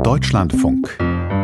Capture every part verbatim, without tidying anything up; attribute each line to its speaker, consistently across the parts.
Speaker 1: Deutschlandfunk.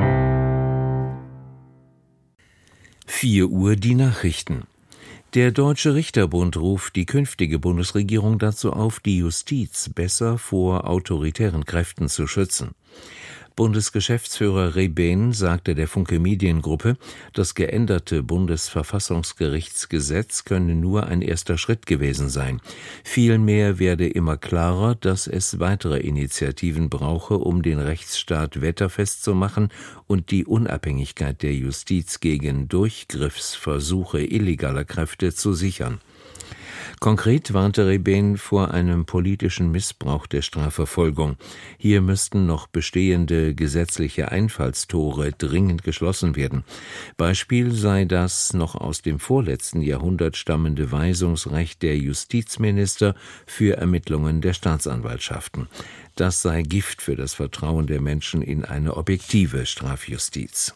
Speaker 2: vier Uhr die Nachrichten. Der Deutsche Richterbund ruft die künftige Bundesregierung dazu auf, die Justiz besser vor autoritären Kräften zu schützen. Bundesgeschäftsführer Rebehn sagte der Funke Mediengruppe, das geänderte Bundesverfassungsgerichtsgesetz könne nur ein erster Schritt gewesen sein. Vielmehr werde immer klarer, dass es weitere Initiativen brauche, um den Rechtsstaat wetterfest zu machen und die Unabhängigkeit der Justiz gegen Durchgriffsversuche illegaler Kräfte zu sichern. Konkret warnte Rebehn vor einem politischen Missbrauch der Strafverfolgung. Hier müssten noch bestehende gesetzliche Einfallstore dringend geschlossen werden. Beispiel sei das noch aus dem vorletzten Jahrhundert stammende Weisungsrecht der Justizminister für Ermittlungen der Staatsanwaltschaften. Das sei Gift für das Vertrauen der Menschen in eine objektive Strafjustiz.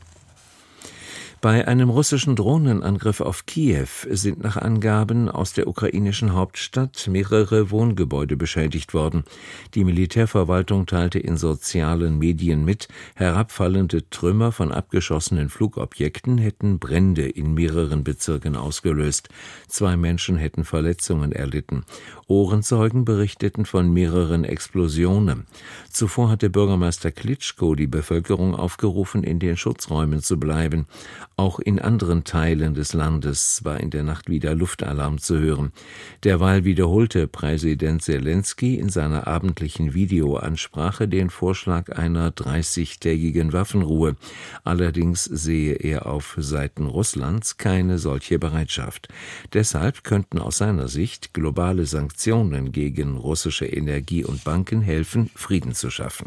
Speaker 2: Bei einem russischen Drohnenangriff auf Kiew sind nach Angaben aus der ukrainischen Hauptstadt mehrere Wohngebäude beschädigt worden. Die Militärverwaltung teilte in sozialen Medien mit, herabfallende Trümmer von abgeschossenen Flugobjekten hätten Brände in mehreren Bezirken ausgelöst. Zwei Menschen hätten Verletzungen erlitten. Ohrenzeugen berichteten von mehreren Explosionen. Zuvor hatte Bürgermeister Klitschko die Bevölkerung aufgerufen, in den Schutzräumen zu bleiben. Auch in anderen Teilen des Landes war in der Nacht wieder Luftalarm zu hören. Derweil wiederholte Präsident Selenskyj in seiner abendlichen Videoansprache den Vorschlag einer dreißigtägigen Waffenruhe. Allerdings sehe er auf Seiten Russlands keine solche Bereitschaft. Deshalb könnten aus seiner Sicht globale Sanktionen gegen russische Energie- und Banken helfen, Frieden zu schaffen.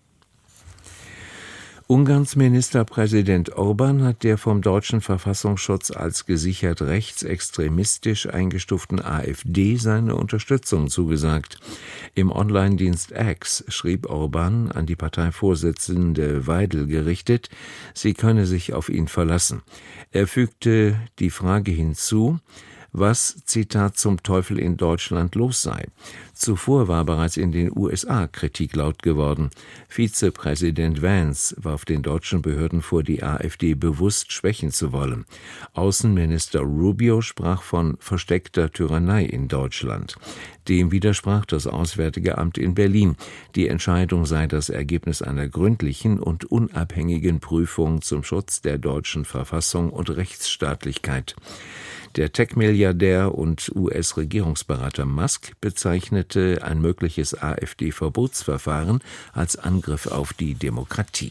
Speaker 2: Ungarns Ministerpräsident Orbán hat der vom deutschen Verfassungsschutz als gesichert rechtsextremistisch eingestuften AfD seine Unterstützung zugesagt. Im Online-Dienst X schrieb Orbán an die Parteivorsitzende Weidel gerichtet, sie könne sich auf ihn verlassen. Er fügte die Frage hinzu, was, Zitat, zum Teufel in Deutschland los sei. Zuvor war bereits in den U S A Kritik laut geworden. Vizepräsident Vance warf den deutschen Behörden vor, die AfD bewusst schwächen zu wollen. Außenminister Rubio sprach von versteckter Tyrannei in Deutschland. Dem widersprach das Auswärtige Amt in Berlin. Die Entscheidung sei das Ergebnis einer gründlichen und unabhängigen Prüfung zum Schutz der deutschen Verfassung und Rechtsstaatlichkeit. Der Tech-Milliardär und U S-Regierungsberater Musk bezeichnete ein mögliches AfD-Verbotsverfahren als Angriff auf die Demokratie.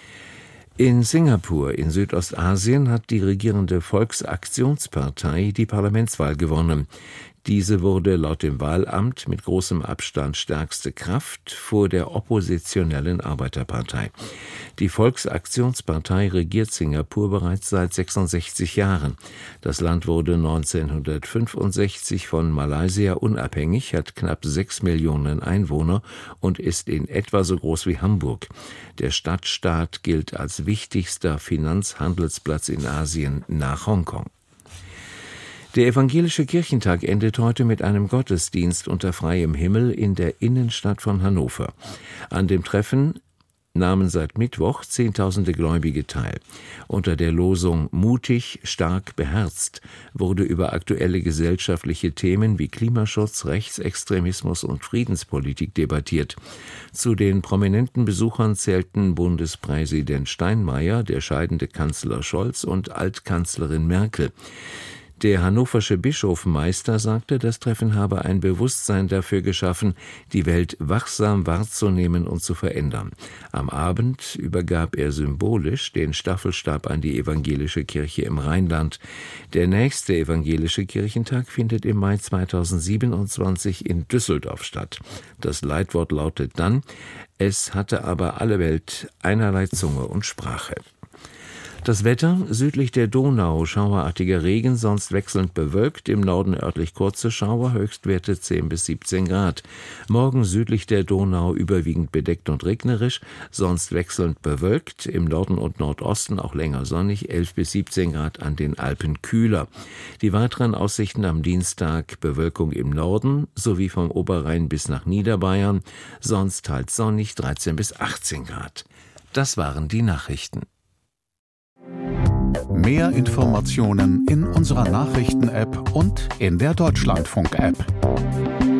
Speaker 2: In Singapur in Südostasien hat die regierende Volksaktionspartei die Parlamentswahl gewonnen. Diese wurde laut dem Wahlamt mit großem Abstand stärkste Kraft vor der oppositionellen Arbeiterpartei. Die Volksaktionspartei regiert Singapur bereits seit sechsundsechzig Jahren. Das Land wurde neunzehnhundertfünfundsechzig von Malaysia unabhängig, hat knapp sechs Millionen Einwohner und ist in etwa so groß wie Hamburg. Der Stadtstaat gilt als wichtigster Finanzhandelsplatz in Asien nach Hongkong. Der evangelische Kirchentag endet heute mit einem Gottesdienst unter freiem Himmel in der Innenstadt von Hannover. An dem Treffen nahmen seit Mittwoch Zehntausende Gläubige teil. Unter der Losung »Mutig, stark, beherzt« wurde über aktuelle gesellschaftliche Themen wie Klimaschutz, Rechtsextremismus und Friedenspolitik debattiert. Zu den prominenten Besuchern zählten Bundespräsident Steinmeier, der scheidende Kanzler Scholz und Altkanzlerin Merkel. Der hannoversche Bischof Meister sagte, das Treffen habe ein Bewusstsein dafür geschaffen, die Welt wachsam wahrzunehmen und zu verändern. Am Abend übergab er symbolisch den Staffelstab an die evangelische Kirche im Rheinland. Der nächste evangelische Kirchentag findet im Mai zweitausendsiebenundzwanzig in Düsseldorf statt. Das Leitwort lautet dann: Es hatte aber alle Welt einerlei Zunge und Sprache. Das Wetter: südlich der Donau schauerartiger Regen, sonst wechselnd bewölkt, im Norden örtlich kurze Schauer, Höchstwerte zehn bis siebzehn Grad. Morgen südlich der Donau überwiegend bedeckt und regnerisch, sonst wechselnd bewölkt, im Norden und Nordosten auch länger sonnig, elf bis siebzehn Grad, an den Alpen kühler. Die weiteren Aussichten am Dienstag: Bewölkung im Norden sowie vom Oberrhein bis nach Niederbayern, sonst teils sonnig, dreizehn bis achtzehn Grad. Das waren die Nachrichten.
Speaker 1: Mehr Informationen in unserer Nachrichten-App und in der Deutschlandfunk-App.